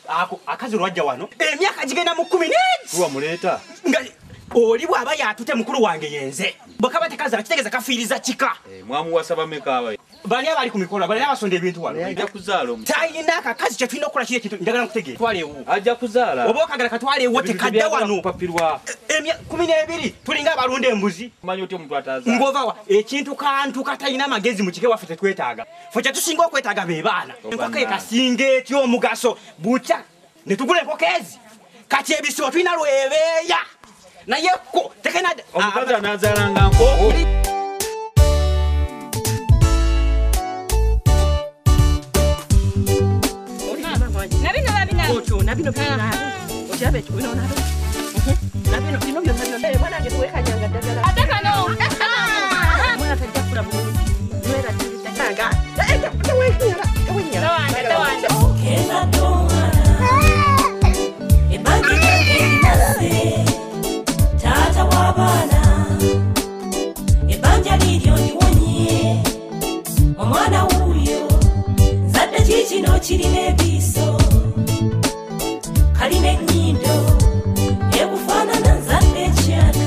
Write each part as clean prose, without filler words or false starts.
akazi lwajja wano emyaka gigenda mu 10 tuwa muleta oli bwaba yatute mukulu wange yenze bwakaba tekaza kitegeza kafiiriza kika mwamu wasaba mekaba bali abali ku mikolo bali abasonde ebintu wano ajja kuzaala tayina akakazi kye tulina okukola kiri ekintu njagala nkutegeera twalewo ajja kuzaala oba okagala katwalewo tekadda wano papirwa 12 tulinga abalunda embuzi manyi otyo omuntu atazaala ngovawa ekintu kantu katayina amagezi mu kike waffe tetwetaaga ffe kye tusinga okwetaaga be baana enkoko ekasinga etya omugaso bukya ne tugula enkoko ezi kati ebisibo tulina lwebeeya naye ko tekena omukazi anazaalanga nkoko Nabino ochabe chubino nabino bino byonna mwana nge tuweka nyanga dagala atakano mwana tajja bulu nwera titanga tawanya keza tonga ebangi nase tata wabana ebanja liryo ndiwonye omwana uyo zadde kikino kirine biso Kaline nyindo ebufanana nzadde kyana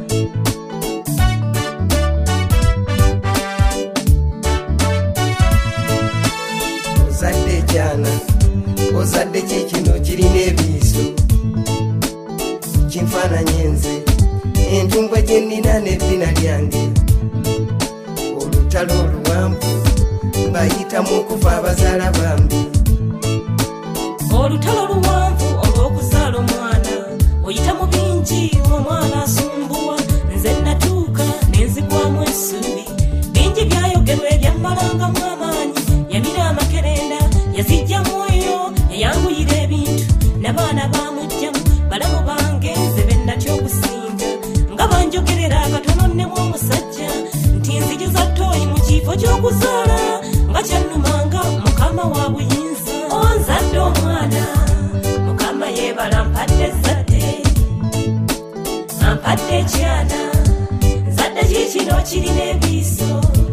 ozadde kyana ozadde kikino kirina ebiiso kinfaananye nze entumbwe gye nnina n'ebbina lyange olutalo oluwanvu mbayitamu okuva abazaala bambi olutalo luwanvu olw'okuzaala omwana oyita mu bingi omwana asumbuwa nze natuuka nenzigwamu essuubi bingi byayogerwa ebyammalangamu amaanyi yamira amakerenda yazijjamu oyo yayanguyira ebintu n'abaana bamugjamu balamu bange nze bennatya okusinga nga banjogerera akatono nnemu omusajja nti nzijuza ttooyi mu kifo ky'okuzaala nga kyannumanga mukama wa buyinza onzadde omwana mukama yeebala mpadde zadde ampadde ekyana zadde kikino kirina ebiiso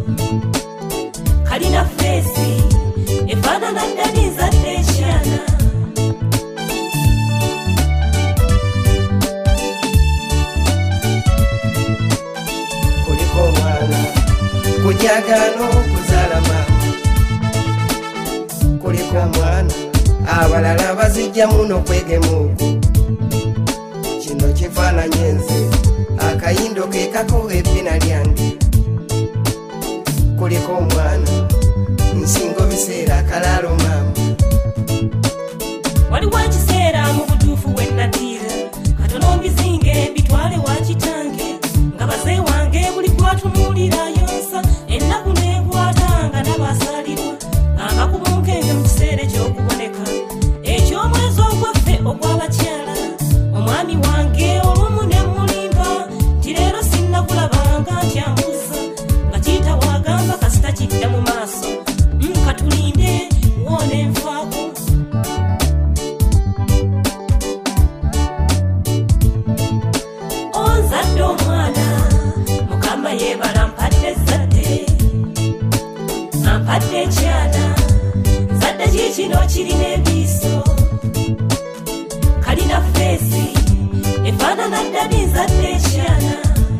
kalina feesi efaanana ddala nzadde ekyana kuliko omwana kujagano okuzaala maama kuliko omwana abalala bazijjamu n'okwegemuuku kino kifaananye nze akayindo ke kakowa ebbina lyange kuliko omwana nsinga biseera akalaalo maama waliwo ekiseera mu butuufu we natiira katono mbizinge mbitwale wa kitange nga baze wange buli kwatunuulira yonsa ennaku neekwatanga n'abasalirwa ng'akakubunkenga mu kiseera eky'okuboneka eky'omwezi ogwaffe ogw'abakyala omwami wange olumu ne mulimba nti leero sinnakulabanga ntyambuza nga kiyita wagamba kasita kidda mu maaso katulinde woona enfaako onzadde omwana mukama yeebala mpadde zadde ampadde ekyana zadde kikino kirina ebiiso kalina feesi efaanana ddala nzadde ekyana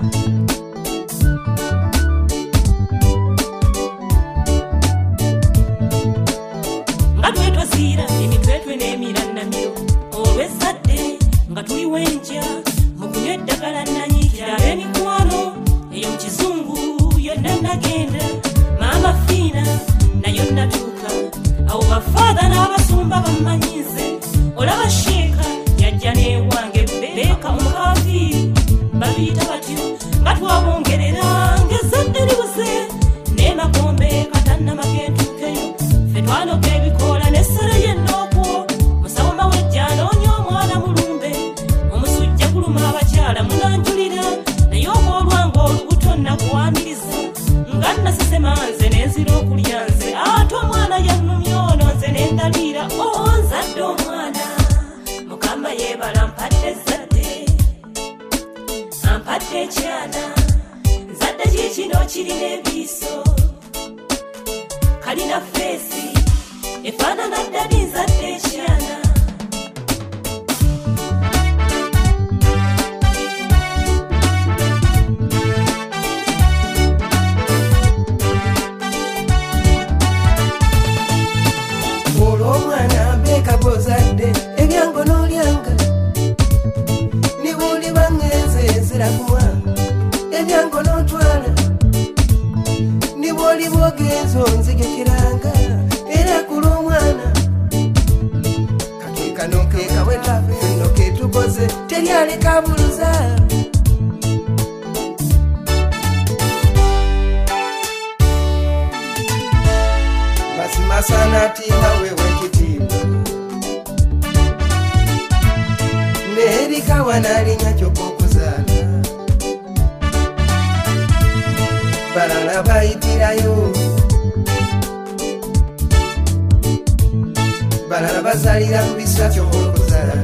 nga twetwaziira emitwetwe n'emiranamiro olw'ezzadde nga tuli wenja mu kunywa eddagala nanyikira ab'emikwano eyo mu kizungu yonna nagenda maama fiina nayo natuuka awo bafaada n'abasumba bammanyize olaba sheeka yajja n'ewange beeka omukaafiiri babiyita batyo nga twabongerera ng'ezzadde libuze n'emakombe katannamagentuukeyo ffe twanoga ebikoola n'essere y'ennookwo musawo mawejja anoonya omwana mulumbe omusujja guluma abakyala munanjulira naye obwolwange olubuto nakuwaniriza nga nasesema nze nenzira okulya nze ate omwana yannumya ono nze nendaliira onzadde omwana mukama yeebala mpadde zadde ampadde ekyana nzadde kikino kirina ebiiso kalina feesi efaanana ddala nzadde ekyana bwoli bwogenzo nzijukiranga era kula omwana kakekano kekawetafe no ketukoze teryaleka buluza masana tina wewe kitiibwa nerikawa nalinya kyokokuzala balala bayitirayo balala bazalira mu bisa kyokokuzala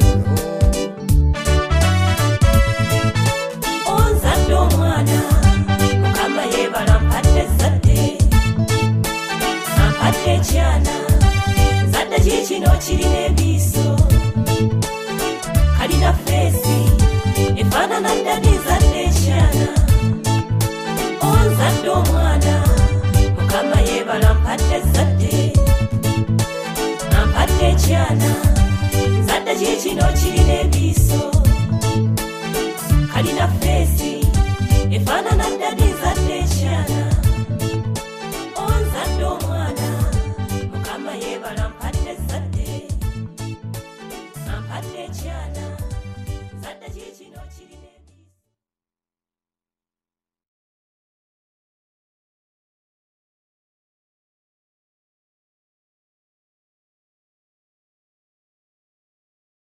onzadde omwana mukama yebala mpadde zadde ampadde ekyana zadde kikino kirina ebiiso kalina feesi efaanana ddani zadde ekyana onzadde omwana mukama yebala mpadde zadde ampadde ekyana zadde kikino kirina